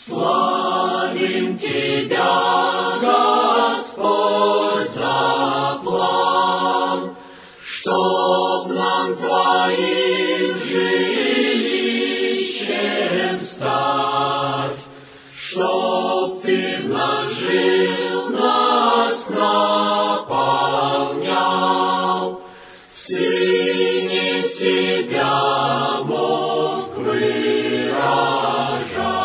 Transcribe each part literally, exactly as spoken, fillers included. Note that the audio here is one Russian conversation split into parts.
Славим Тебя, Господь, за план, чтоб нам Твоим жилищем стать, чтоб Ты в нас жил, нас наполнял, в Сыне себя мог выражать.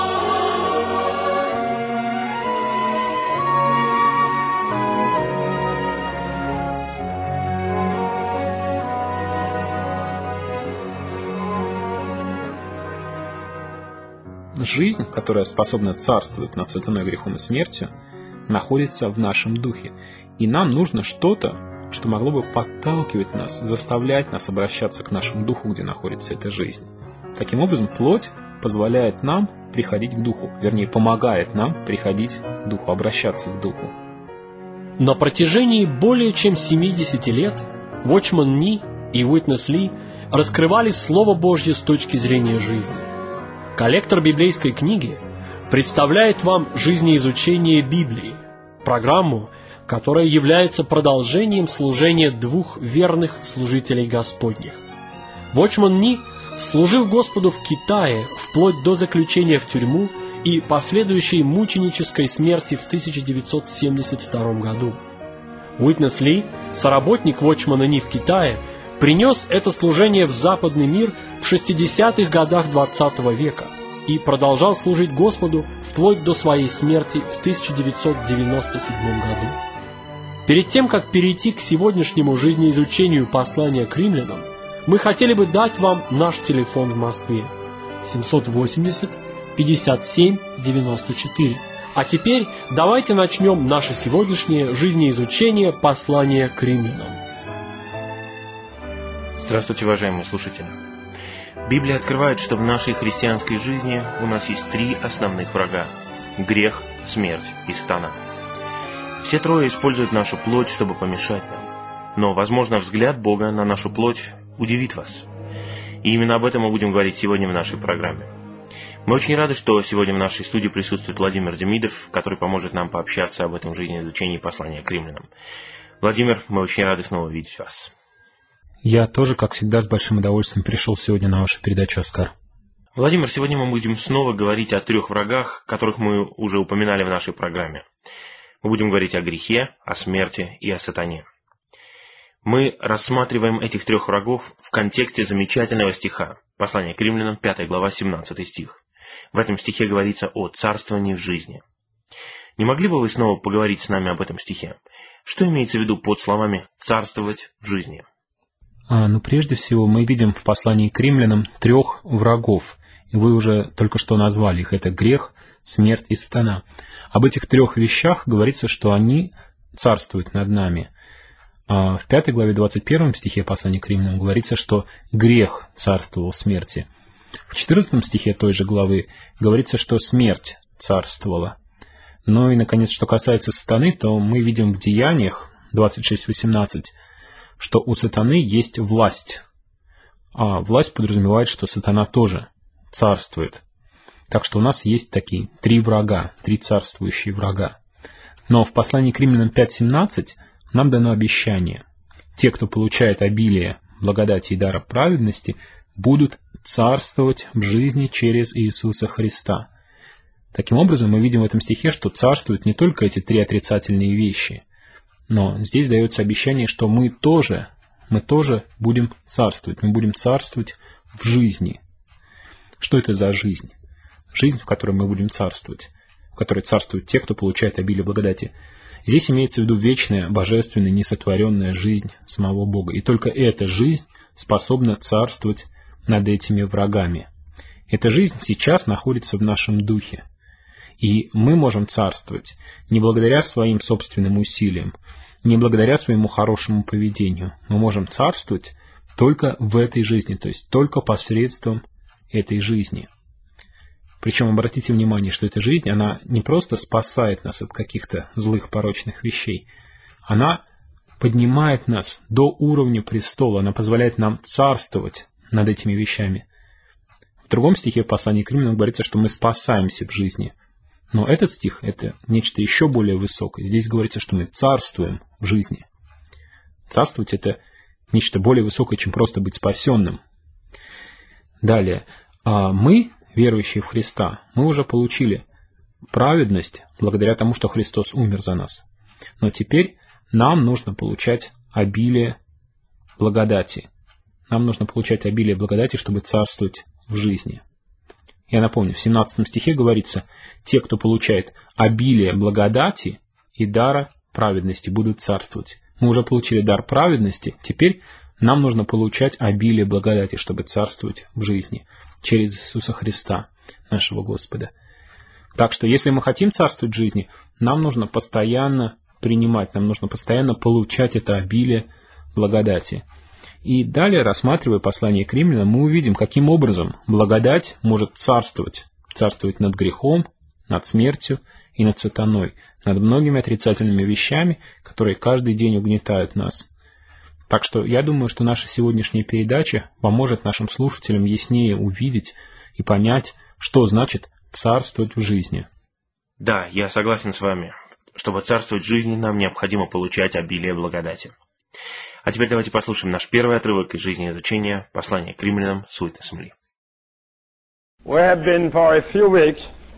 Жизнь, которая способна царствовать над сатаной, грехом и смертью, находится в нашем духе. И нам нужно что-то, что могло бы подталкивать нас, заставлять нас обращаться к нашему духу, где находится эта жизнь. Таким образом, плоть позволяет нам приходить к духу, вернее, помогает нам приходить к духу, обращаться к духу. На протяжении более чем семидесяти лет Watchman Nee и Witness Lee раскрывали Слово Божье с точки зрения жизни. Коллектор библейской книги представляет вам жизнеизучение Библии, программу, которая является продолжением служения двух верных служителей Господних. Watchman Nee служил Господу в Китае вплоть до заключения в тюрьму и последующей мученической смерти в тысяча девятьсот семьдесят втором году. Witness Lee, соработник Watchman Nee в Китае, принес это служение в западный мир в шестидесятых годах двадцатого века и продолжал служить Господу вплоть до своей смерти в тысяча девятьсот девяносто седьмом году. Перед тем, как перейти к сегодняшнему жизнеизучению послания к римлянам, мы хотели бы дать вам наш телефон в Москве семьсот восемьдесят пятьдесят семь девяносто четыре. А теперь давайте начнем наше сегодняшнее жизнеизучение послания к римлянам. Здравствуйте, уважаемые слушатели. Библия открывает, что в нашей христианской жизни у нас есть три основных врага – грех, смерть и сатана. Все трое используют нашу плоть, чтобы помешать нам. Но, возможно, взгляд Бога на нашу плоть удивит вас. И именно об этом мы будем говорить сегодня в нашей программе. Мы очень рады, что сегодня в нашей студии присутствует Владимир Демидов, который поможет нам пообщаться об этом жизнеизучении послания к римлянам. Владимир, мы очень рады снова видеть вас. Я тоже, как всегда, с большим удовольствием пришел сегодня на вашу передачу, Оскар. Владимир, сегодня мы будем снова говорить о трех врагах, которых мы уже упоминали в нашей программе. Мы будем говорить о грехе, о смерти и о сатане. Мы рассматриваем этих трех врагов в контексте замечательного стиха, послания к римлянам, пятая глава, семнадцатый стих. В этом стихе говорится о царствовании в жизни. Не могли бы вы снова поговорить с нами об этом стихе? Что имеется в виду под словами «царствовать в жизни»? А, ну, прежде всего, мы видим в послании к римлянам трех врагов. И вы уже только что назвали их. Это грех, смерть и сатана. Об этих трех вещах говорится, что они царствуют над нами. А в пятой главе двадцать первом стихе послания к римлянам говорится, что грех царствовал в смерти. В четырнадцатом стихе той же главы говорится, что смерть царствовала. Ну и, наконец, что касается сатаны, то мы видим в Деяниях двадцать шесть восемнадцать, что у сатаны есть власть. А власть подразумевает, что сатана тоже царствует. Так что у нас есть такие три врага, три царствующие врага. Но в послании к римлянам пять семнадцать нам дано обещание. Те, кто получает обилие благодати и дара праведности, будут царствовать в жизни через Иисуса Христа. Таким образом, мы видим в этом стихе, что царствуют не только эти три отрицательные вещи, но здесь дается обещание, что мы тоже, мы тоже будем царствовать, мы будем царствовать в жизни. Что это за жизнь? Жизнь, в которой мы будем царствовать, в которой царствуют те, кто получает обилие благодати. Здесь имеется в виду вечная, божественная, несотворенная жизнь самого Бога. И только эта жизнь способна царствовать над этими врагами. Эта жизнь сейчас находится в нашем духе. И мы можем царствовать не благодаря своим собственным усилиям, не благодаря своему хорошему поведению. Мы можем царствовать только в этой жизни, то есть только посредством этой жизни. Причем обратите внимание, что эта жизнь, она не просто спасает нас от каких-то злых порочных вещей, она поднимает нас до уровня престола, она позволяет нам царствовать над этими вещами. В другом стихе в послании к римлянам говорится, что мы спасаемся в жизни Но этот стих — это нечто еще более высокое. Здесь говорится, что мы царствуем в жизни. Царствовать — это нечто более высокое, чем просто быть спасенным. Далее. А мы, верующие в Христа, мы уже получили праведность благодаря тому, что Христос умер за нас. Но теперь нам нужно получать обилие благодати. Нам нужно получать обилие благодати, чтобы царствовать в жизни. Я напомню, в семнадцатом стихе говорится: «Те, кто получает обилие благодати и дара праведности, будут царствовать». Мы уже получили дар праведности, теперь нам нужно получать обилие благодати, чтобы царствовать в жизни через Иисуса Христа, нашего Господа. Так что, если мы хотим царствовать в жизни, нам нужно постоянно принимать, нам нужно постоянно получать это обилие благодати. И далее, рассматривая послание к римлянам, мы увидим, каким образом благодать может царствовать. Царствовать над грехом, над смертью и над сатаной, над многими отрицательными вещами, которые каждый день угнетают нас. Так что я думаю, что наша сегодняшняя передача поможет нашим слушателям яснее увидеть и понять, что значит царствовать в жизни. Да, я согласен с вами. Чтобы царствовать в жизни, нам необходимо получать обилие благодати. А теперь давайте послушаем наш первый отрывок из жизнеизучения послания к римлянам с Уитнесом Ли. We have been for a few weeks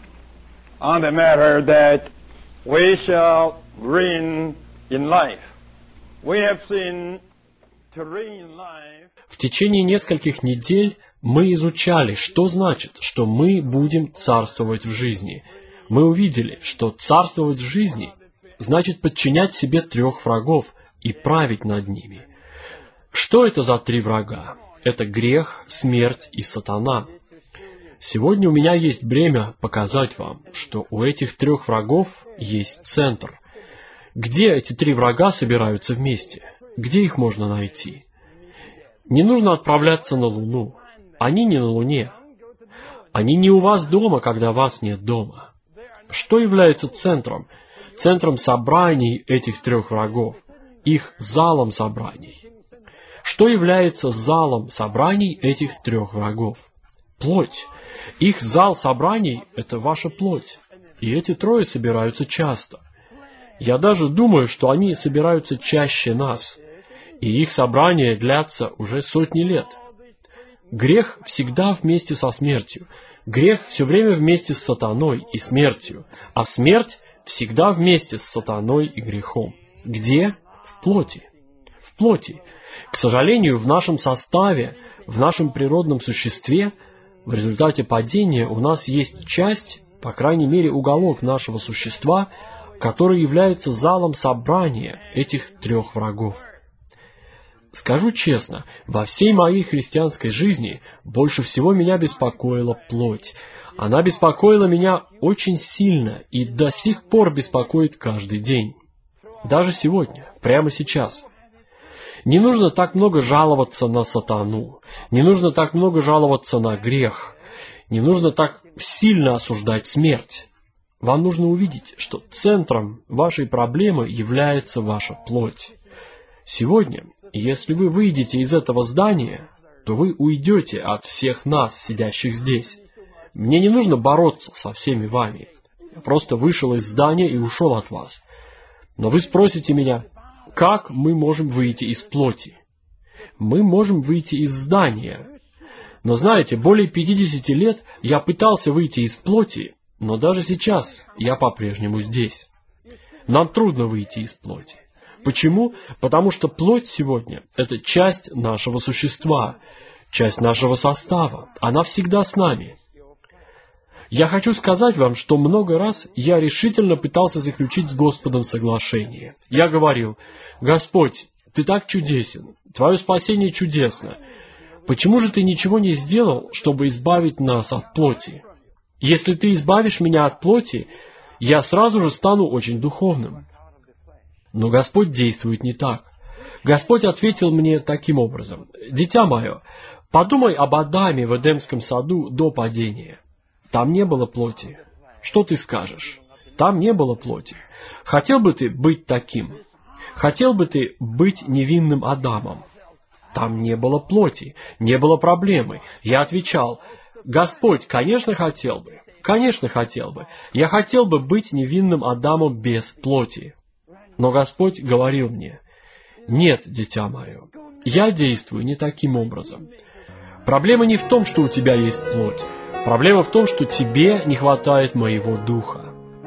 on the matter that we shall reign in life. We have seen to reign in life. В течение нескольких недель мы изучали, что значит, что мы будем царствовать в жизни. Мы увидели, что царствовать в жизни значит подчинять себе трех врагов и править над ними. Что это за три врага? Это грех, смерть и сатана. Сегодня у меня есть бремя показать вам, что у этих трех врагов есть центр. Где эти три врага собираются вместе? Где их можно найти? Не нужно отправляться на Луну. Они не на Луне. Они не у вас дома, когда вас нет дома. Что является центром? Центром собраний этих трех врагов. Их залом собраний. Что является залом собраний этих трех врагов? Плоть. Их зал собраний – это ваша плоть. И эти трое собираются часто. Я даже думаю, что они собираются чаще нас. И их собрания длятся уже сотни лет. Грех всегда вместе со смертью. Грех все время вместе с сатаной и смертью. А смерть всегда вместе с сатаной и грехом. Где? В плоти. В плоти. К сожалению, в нашем составе, в нашем природном существе, в результате падения у нас есть часть, по крайней мере уголок нашего существа, который является залом собрания этих трех врагов. Скажу честно, во всей моей христианской жизни больше всего меня беспокоила плоть. Она беспокоила меня очень сильно и до сих пор беспокоит каждый день. Даже сегодня, прямо сейчас. Не нужно так много жаловаться на сатану, не нужно так много жаловаться на грех, не нужно так сильно осуждать смерть. Вам нужно увидеть, что центром вашей проблемы является ваша плоть. Сегодня, если вы выйдете из этого здания, то вы уйдете от всех нас, сидящих здесь. Мне не нужно бороться со всеми вами. Я просто вышел из здания и ушел от вас. Но вы спросите меня, как мы можем выйти из плоти? Мы можем выйти из здания. Но знаете, более пятидесяти лет я пытался выйти из плоти, но даже сейчас я по-прежнему здесь. Нам трудно выйти из плоти. Почему? Потому что плоть сегодня – это часть нашего существа, часть нашего состава. Она всегда с нами. Я хочу сказать вам, что много раз я решительно пытался заключить с Господом соглашение. Я говорил: «Господь, Ты так чудесен, Твое спасение чудесно. Почему же Ты ничего не сделал, чтобы избавить нас от плоти? Если Ты избавишь меня от плоти, я сразу же стану очень духовным». Но Господь действует не так. Господь ответил мне таким образом: «Дитя мое, подумай об Адаме в Эдемском саду до падения. Там не было плоти. Что ты скажешь? Там не было плоти. Хотел бы ты быть таким? Хотел бы ты быть невинным Адамом? Там не было плоти, не было проблемы». Я отвечал: «Господь, конечно, хотел бы. Конечно, хотел бы. Я хотел бы быть невинным Адамом без плоти. Но Господь говорил мне: нет, дитя мое, я действую не таким образом. Проблема не в том, что у тебя есть плоть. Проблема в том, что тебе не хватает моего духа.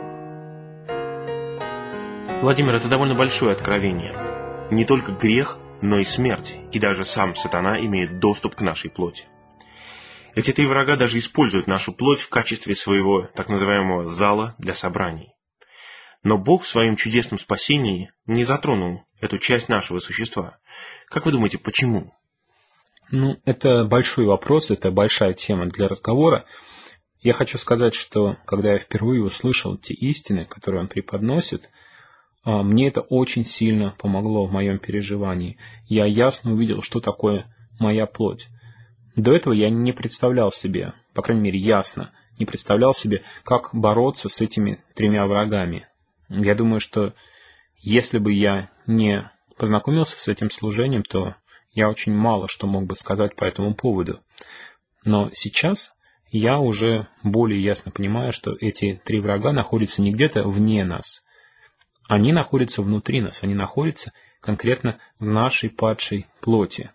Владимир, это довольно большое откровение. Не только грех, но и смерть, и даже сам сатана имеет доступ к нашей плоти. Эти три врага даже используют нашу плоть в качестве своего так называемого зала для собраний. Но Бог в своем чудесном спасении не затронул эту часть нашего существа. Как вы думаете, почему? Ну, это большой вопрос, это большая тема для разговора. Я хочу сказать, что когда я впервые услышал те истины, которые он преподносит, мне это очень сильно помогло в моем переживании. Я ясно увидел, что такое моя плоть. До этого я не представлял себе, по крайней мере ясно, не представлял себе, как бороться с этими тремя врагами. Я думаю, что если бы я не познакомился с этим служением, то я очень мало что мог бы сказать по этому поводу. Но сейчас я уже более ясно понимаю, что эти три врага находятся не где-то вне нас. Они находятся внутри нас, они находятся конкретно в нашей падшей плоти.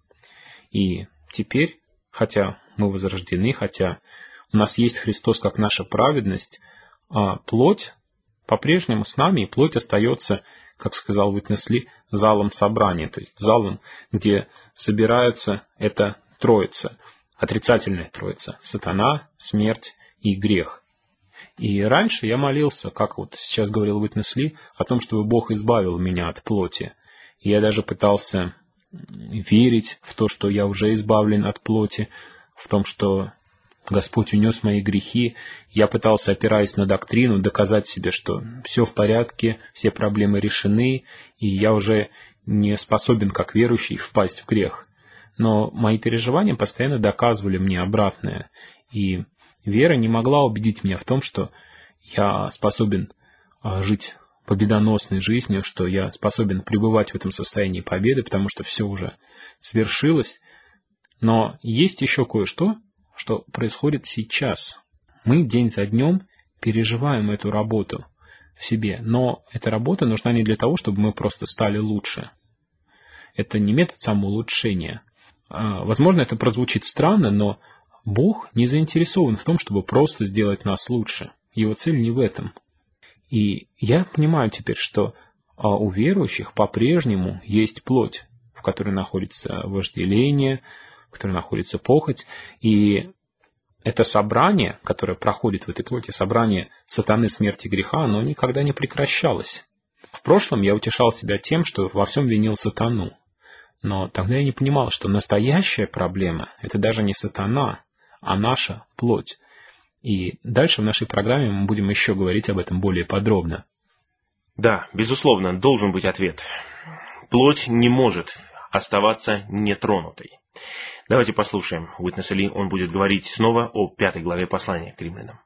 И теперь, хотя мы возрождены, хотя у нас есть Христос как наша праведность, а плоть по-прежнему с нами, и плоть остается, как сказал Уитнес Ли, залом собрания, то есть залом, где собирается эта троица, отрицательная троица: сатана, смерть и грех. И раньше я молился, как вот сейчас говорил Уитнес Ли, о том, чтобы Бог избавил меня от плоти. И я даже пытался верить в то, что я уже избавлен от плоти, в том, что Господь унес мои грехи. Я пытался, опираясь на доктрину, доказать себе, что все в порядке, все проблемы решены, и я уже не способен, как верующий, впасть в грех. Но мои переживания постоянно доказывали мне обратное, и вера не могла убедить меня в том, что я способен жить победоносной жизнью, что я способен пребывать в этом состоянии победы, потому что все уже свершилось. Но есть еще кое-что, что происходит сейчас. Мы день за днем переживаем эту работу в себе, но эта работа нужна не для того, чтобы мы просто стали лучше. Это не метод самоулучшения. Возможно, это прозвучит странно, но Бог не заинтересован в том, чтобы просто сделать нас лучше. Его цель не в этом. И я понимаю теперь, что у верующих по-прежнему есть плоть, в которой находится вожделение, в которой находится похоть. И это собрание, которое проходит в этой плоти, собрание сатаны, смерти, греха, оно никогда не прекращалось. В прошлом я утешал себя тем, что во всем винил сатану. Но тогда я не понимал, что настоящая проблема – это даже не сатана, а наша плоть. И дальше в нашей программе мы будем еще говорить об этом более подробно. Да, безусловно, должен быть ответ. Плоть не может оставаться нетронутой. Давайте послушаем Уитнеса Ли, он будет говорить снова о пятой главе послания к римлянам.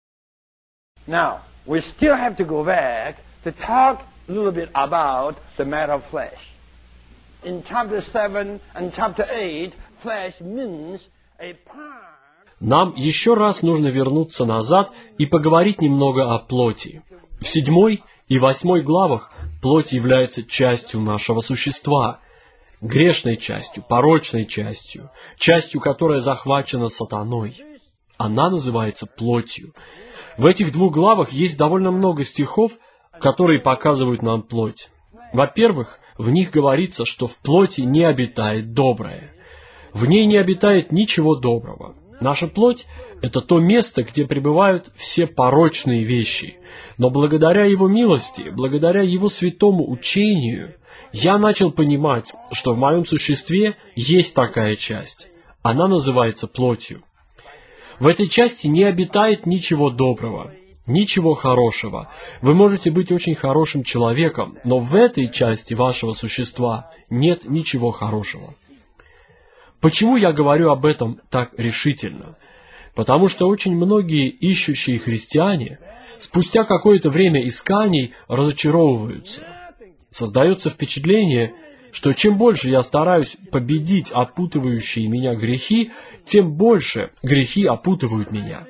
Now, we still have to go back to talk a little bit about the matter of flesh. In chapter seven and chapter eight, flesh means a part. Нам еще раз нужно вернуться назад и поговорить немного о плоти. В седьмой и восьмой главах плоть является частью нашего существа, грешной частью, порочной частью, частью, которая захвачена сатаной. Она называется плотью. В этих двух главах есть довольно много стихов, которые показывают нам плоть. Во-первых, в них говорится, что в плоти не обитает доброе. В ней не обитает ничего доброго. Наша плоть – это то место, где пребывают все порочные вещи. Но благодаря Его милости, благодаря Его святому учению, я начал понимать, что в моем существе есть такая часть. Она называется плотью. В этой части не обитает ничего доброго, ничего хорошего. Вы можете быть очень хорошим человеком, но в этой части вашего существа нет ничего хорошего. Почему я говорю об этом так решительно? Потому что очень многие ищущие христиане спустя какое-то время исканий разочаровываются. Создается впечатление, что чем больше я стараюсь победить опутывающие меня грехи, тем больше грехи опутывают меня.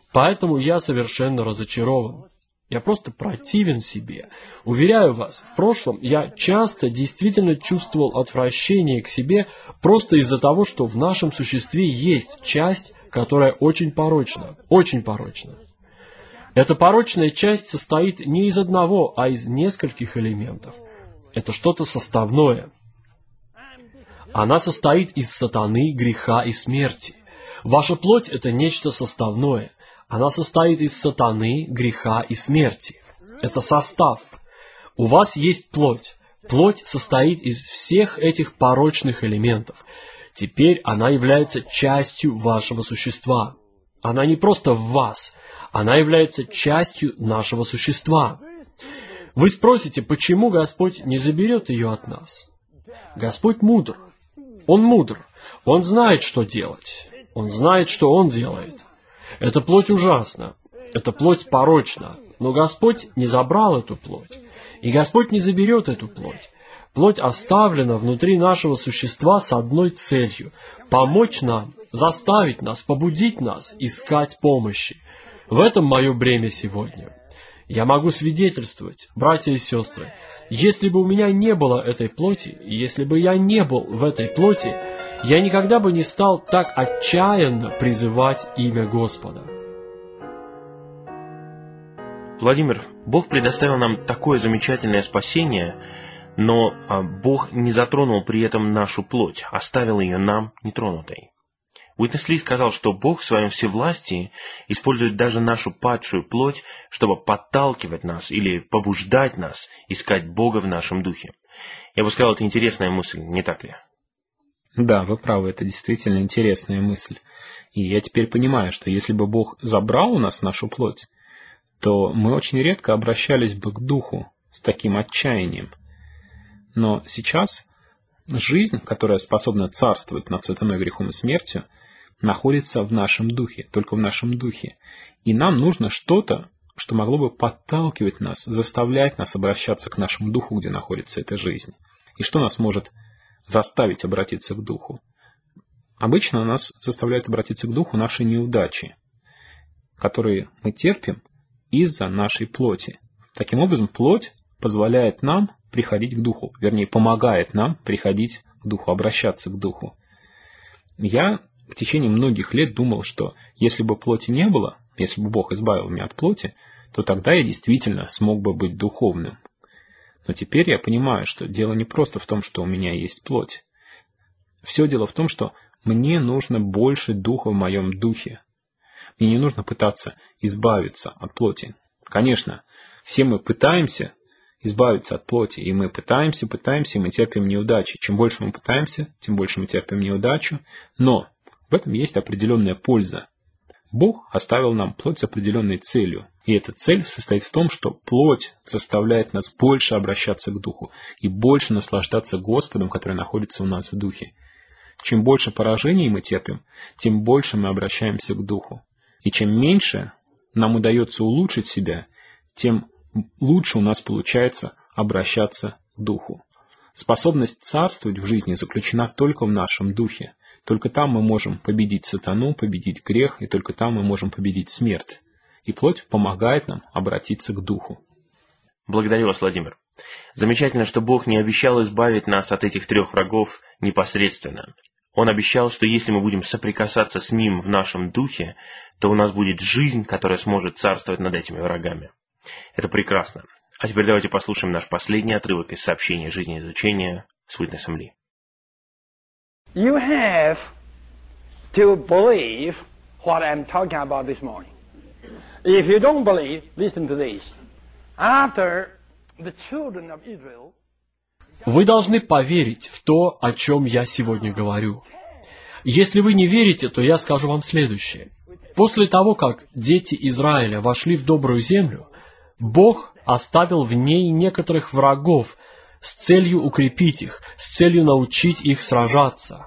Поэтому я совершенно разочарован. Я просто противен себе. Уверяю вас, в прошлом я часто действительно чувствовал отвращение к себе просто из-за того, что в нашем существе есть часть, которая очень порочна, очень порочна. Эта порочная часть состоит не из одного, а из нескольких элементов. Это что-то составное. Она состоит из сатаны, греха и смерти. Ваша плоть – это нечто составное. Она состоит из сатаны, греха и смерти. Это состав. У вас есть плоть. Плоть состоит из всех этих порочных элементов. Теперь она является частью вашего существа. Она не просто в вас, она является частью нашего существа. Вы спросите, почему Господь не заберет ее от нас? Господь мудр. Он мудр. Он знает, что делать. Он знает, что Он делает. Эта плоть ужасна. Эта плоть порочна. Но Господь не забрал эту плоть. И Господь не заберет эту плоть. Плоть оставлена внутри нашего существа с одной целью – помочь нам, заставить нас, побудить нас искать помощи. В этом мое бремя сегодня. Я могу свидетельствовать, братья и сестры, если бы у меня не было этой плоти, если бы я не был в этой плоти, я никогда бы не стал так отчаянно призывать имя Господа. Владимир, Бог предоставил нам такое замечательное спасение, но Бог не затронул при этом нашу плоть, оставил ее нам нетронутой. Уитнес Ли сказал, что Бог в своем всевластии использует даже нашу падшую плоть, чтобы подталкивать нас или побуждать нас искать Бога в нашем духе. Я бы сказал, это интересная мысль, не так ли? Да, вы правы, это действительно интересная мысль. И я теперь понимаю, что если бы Бог забрал у нас нашу плоть, то мы очень редко обращались бы к Духу с таким отчаянием. Но сейчас жизнь, которая способна царствовать над сатаной, грехом и смертью, находится в нашем духе, только в нашем духе. И нам нужно что-то, что могло бы подталкивать нас, заставлять нас обращаться к нашему духу, где находится эта жизнь. И что нас может заставить обратиться к духу? Обычно нас заставляют обратиться к духу наши неудачи, которые мы терпим из-за нашей плоти. Таким образом, плоть позволяет нам приходить к духу, вернее, помогает нам приходить к духу, обращаться к духу. Я в течение многих лет думал, что если бы плоти не было, если бы Бог избавил меня от плоти, то тогда я действительно смог бы быть духовным. Но теперь я понимаю, что дело не просто в том, что у меня есть плоть. Все дело в том, что мне нужно больше духа в моем духе. Мне не нужно пытаться избавиться от плоти. Конечно, все мы пытаемся избавиться от плоти, и мы пытаемся, пытаемся, и мы терпим неудачи. Чем больше мы пытаемся, тем больше мы терпим неудачу. Но в этом есть определенная польза. Бог оставил нам плоть с определенной целью. И эта цель состоит в том, что плоть заставляет нас больше обращаться к Духу и больше наслаждаться Господом, который находится у нас в Духе. Чем больше поражений мы терпим, тем больше мы обращаемся к Духу. И чем меньше нам удается улучшить себя, тем лучше у нас получается обращаться к Духу. Способность царствовать в жизни заключена только в нашем Духе. Только там мы можем победить сатану, победить грех, и только там мы можем победить смерть. И плоть помогает нам обратиться к Духу. Благодарю вас, Владимир. Замечательно, что Бог не обещал избавить нас от этих трех врагов непосредственно. Он обещал, что если мы будем соприкасаться с Ним в нашем духе, то у нас будет жизнь, которая сможет царствовать над этими врагами. Это прекрасно. А теперь давайте послушаем наш последний отрывок из сообщения жизнеизучения с Уитнесом Ли. You have to believe what I'm talking about this morning. If you don't believe, listen to this. After the children of Israel... Вы должны поверить в то, о чем я сегодня говорю. Если вы не верите, то я скажу вам следующее. После того, как дети Израиля вошли в добрую землю, Бог оставил в ней некоторых врагов с целью укрепить их, с целью научить их сражаться.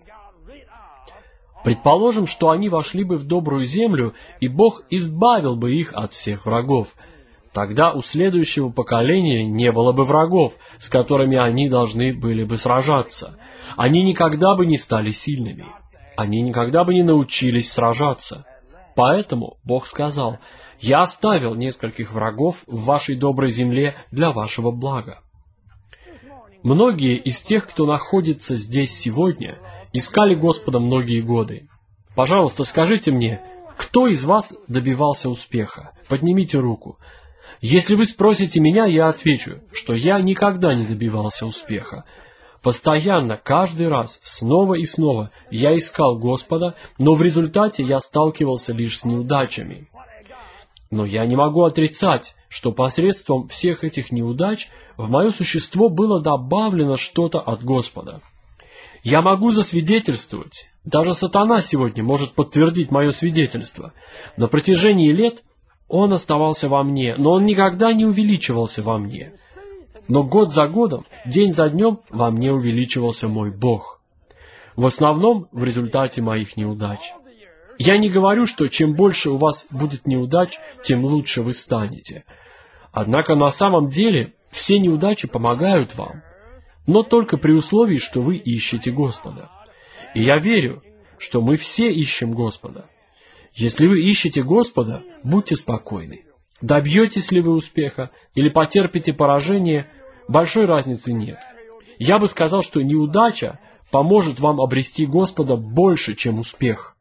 Предположим, что они вошли бы в добрую землю, и Бог избавил бы их от всех врагов. Тогда у следующего поколения не было бы врагов, с которыми они должны были бы сражаться. Они никогда бы не стали сильными. Они никогда бы не научились сражаться. Поэтому Бог сказал: «Я оставил нескольких врагов в вашей доброй земле для вашего блага». Многие из тех, кто находится здесь сегодня, искали Господа многие годы. Пожалуйста, скажите мне, кто из вас добивался успеха? Поднимите руку. Если вы спросите меня, я отвечу, что я никогда не добивался успеха. Постоянно, каждый раз, снова и снова я искал Господа, но в результате я сталкивался лишь с неудачами. Но я не могу отрицать, что посредством всех этих неудач в мое существо было добавлено что-то от Господа. Я могу засвидетельствовать, даже сатана сегодня может подтвердить мое свидетельство. На протяжении лет он оставался во мне, но он никогда не увеличивался во мне. Но год за годом, день за днем во мне увеличивался мой Бог. В основном в результате моих неудач. Я не говорю, что чем больше у вас будет неудач, тем лучше вы станете. Однако на самом деле все неудачи помогают вам, но только при условии, что вы ищете Господа. И я верю, что мы все ищем Господа. Если вы ищете Господа, будьте спокойны. Добьетесь ли вы успеха или потерпите поражение, большой разницы нет. Я бы сказал, что неудача поможет вам обрести Господа больше, чем успех.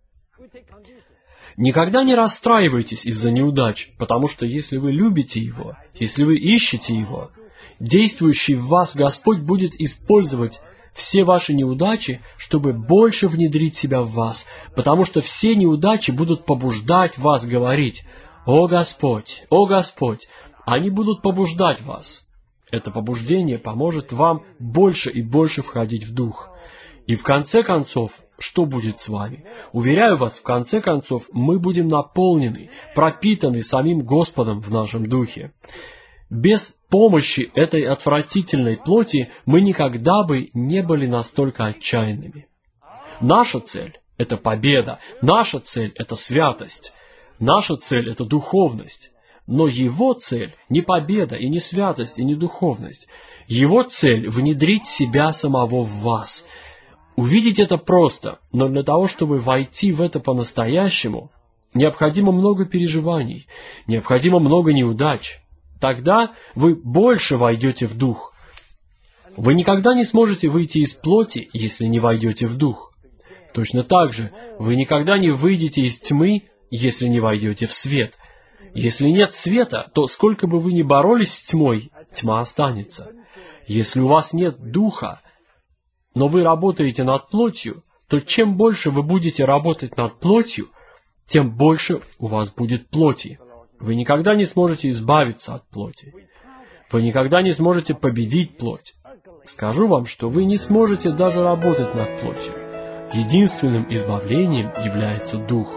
Никогда не расстраивайтесь из-за неудач, потому что если вы любите Его, если вы ищете Его, действующий в вас Господь будет использовать все ваши неудачи, чтобы больше внедрить себя в вас, потому что все неудачи будут побуждать вас говорить: «О Господь, о Господь!» Они будут побуждать вас. Это побуждение поможет вам больше и больше входить в дух. И в конце концов, что будет с вами? Уверяю вас, в конце концов, мы будем наполнены, пропитаны самим Господом в нашем духе. Без помощи этой отвратительной плоти мы никогда бы не были настолько отчаянными. Наша цель – это победа, наша цель – это святость, наша цель – это духовность. Но Его цель не победа, и не святость, и не духовность. Его цель – внедрить себя самого в вас. Увидеть это просто, но для того, чтобы войти в это по-настоящему, необходимо много переживаний, необходимо много неудач. Тогда вы больше войдете в дух. Вы никогда не сможете выйти из плоти, если не войдете в дух. Точно так же, вы никогда не выйдете из тьмы, если не войдете в свет. Если нет света, то сколько бы вы ни боролись с тьмой, тьма останется. Если у вас нет духа, но вы работаете над плотью, то чем больше вы будете работать над плотью, тем больше у вас будет плоти. Вы никогда не сможете избавиться от плоти. Вы никогда не сможете победить плоть. Скажу вам, что вы не сможете даже работать над плотью. Единственным избавлением является дух.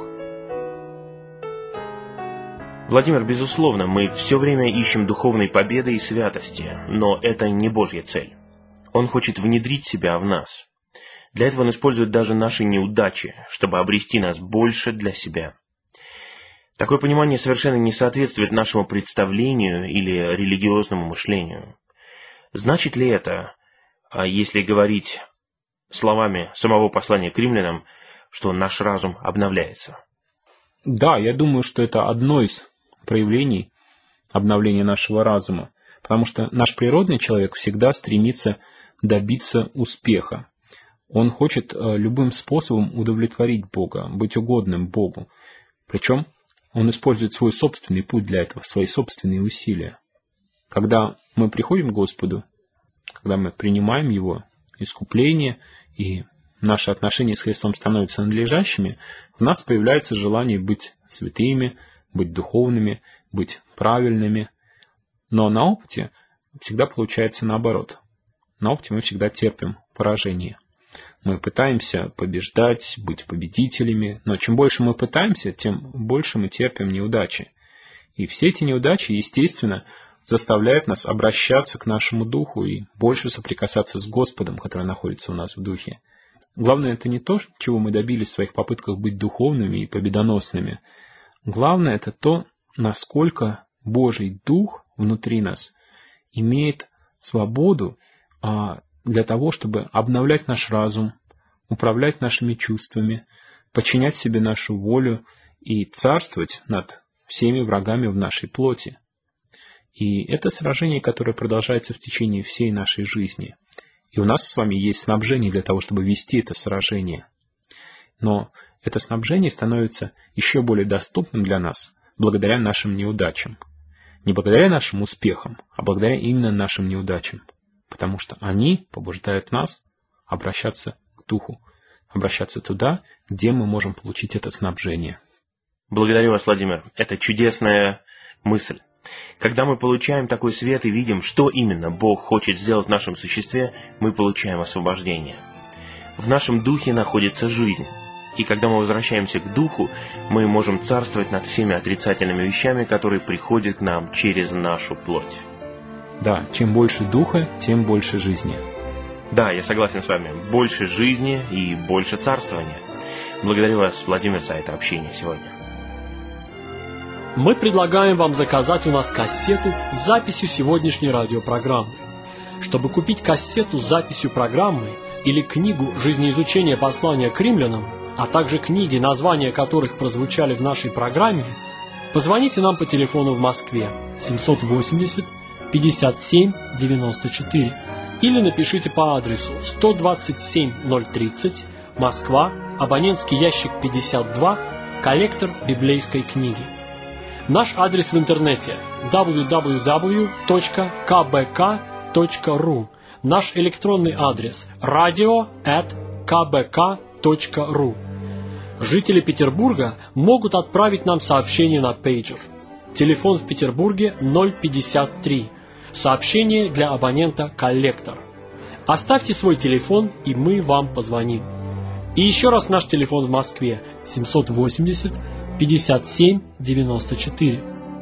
Владимир, безусловно, мы все время ищем духовной победы и святости, но это не Божья цель. Он хочет внедрить себя в нас. Для этого он использует даже наши неудачи, чтобы обрести нас больше для себя. Такое понимание совершенно не соответствует нашему представлению или религиозному мышлению. Значит ли это, если говорить словами самого послания к римлянам, что наш разум обновляется? Да, я думаю, что это одно из проявлений обновления нашего разума, потому что наш природный человек всегда стремится добиться успеха. Он хочет любым способом удовлетворить Бога, быть угодным Богу. Причем он использует свой собственный путь для этого, свои собственные усилия. Когда мы приходим к Господу, когда мы принимаем Его искупление, и наши отношения с Христом становятся надлежащими, в нас появляется желание быть святыми, быть духовными, быть правильными. Но на опыте всегда получается наоборот. На опыте мы всегда терпим поражение. Мы пытаемся побеждать, быть победителями, но чем больше мы пытаемся, тем больше мы терпим неудачи. И все эти неудачи, естественно, заставляют нас обращаться к нашему духу и больше соприкасаться с Господом, который находится у нас в духе. Главное, это не то, чего мы добились в своих попытках быть духовными и победоносными. Главное, это то, насколько Божий Дух внутри нас имеет свободу для того, чтобы обновлять наш разум, управлять нашими чувствами, подчинять себе нашу волю и царствовать над всеми врагами в нашей плоти. И это сражение, которое продолжается в течение всей нашей жизни. И у нас с вами есть снабжение для того, чтобы вести это сражение. Но это снабжение становится еще более доступным для нас благодаря нашим неудачам. Не благодаря нашим успехам, а благодаря именно нашим неудачам. Потому что они побуждают нас обращаться к Духу, обращаться туда, где мы можем получить это снабжение. Благодарю вас, Владимир. Это чудесная мысль. Когда мы получаем такой свет и видим, что именно Бог хочет сделать в нашем существе, мы получаем освобождение. В нашем духе находится жизнь. И когда мы возвращаемся к духу, мы можем царствовать над всеми отрицательными вещами, которые приходят к нам через нашу плоть. Да, чем больше духа, тем больше жизни. Да, я согласен с вами. Больше жизни и больше царствования. Благодарю вас, Владимир, за это общение сегодня. Мы предлагаем вам заказать у нас кассету с записью сегодняшней радиопрограммы. Чтобы купить кассету с записью программы или книгу «Жизнеизучение послания к римлянам», а также книги, названия которых прозвучали в нашей программе, позвоните нам по телефону в Москве семьсот восемьдесят пятьдесят семь девяносто четыре или напишите по адресу сто двадцать семь ноль тридцать, Москва, абонентский ящик пятьдесят два, коллектор библейской книги. Наш адрес в интернете дабл ю дабл ю дабл ю точка ка бэ ка точка ру. Наш электронный адрес радио эт ка бэ ка точка ру. Жители Петербурга могут отправить нам сообщение на пейджер. Телефон в Петербурге ноль пятьдесят три. Сообщение для абонента «Коллектор». Оставьте свой телефон, и мы вам позвоним. И еще раз наш телефон в Москве семьсот восемьдесят пятьдесят семь девяносто четыре.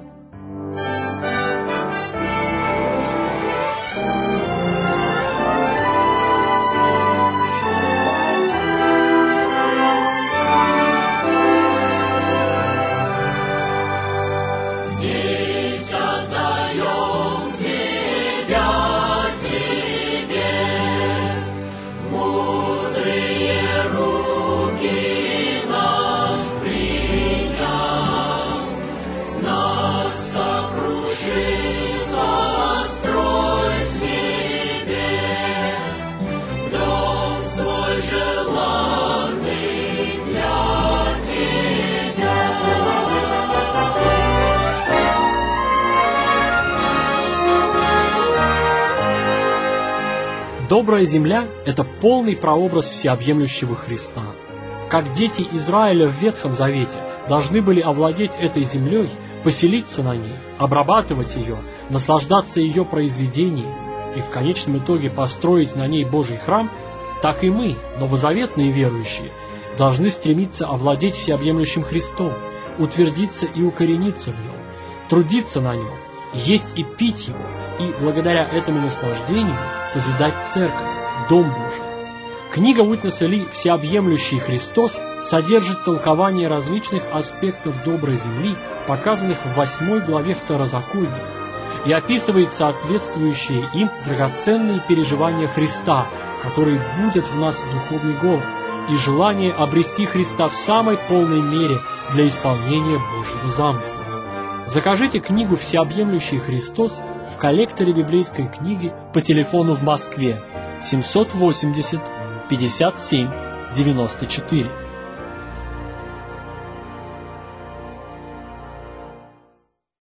Добрая земля – это полный прообраз всеобъемлющего Христа. Как дети Израиля в Ветхом Завете должны были овладеть этой землей, поселиться на ней, обрабатывать ее, наслаждаться ее произведением и в конечном итоге построить на ней Божий храм, так и мы, новозаветные верующие, должны стремиться овладеть всеобъемлющим Христом, утвердиться и укорениться в нем, трудиться на нем, есть и пить его, и благодаря этому наслаждению созидать церковь, Дом Божий. Книга Уитнеса Ли «Всеобъемлющий Христос» содержит толкование различных аспектов доброй земли, показанных в восьмой главе Второзакония, и описывает соответствующие им драгоценные переживания Христа, которые будут в нас духовный голод и желание обрести Христа в самой полной мере для исполнения Божьего замысла. Закажите книгу «Всеобъемлющий Христос» в коллекторе библейской книги по телефону в Москве семьсот восемьдесят пятьдесят семь девяносто четыре.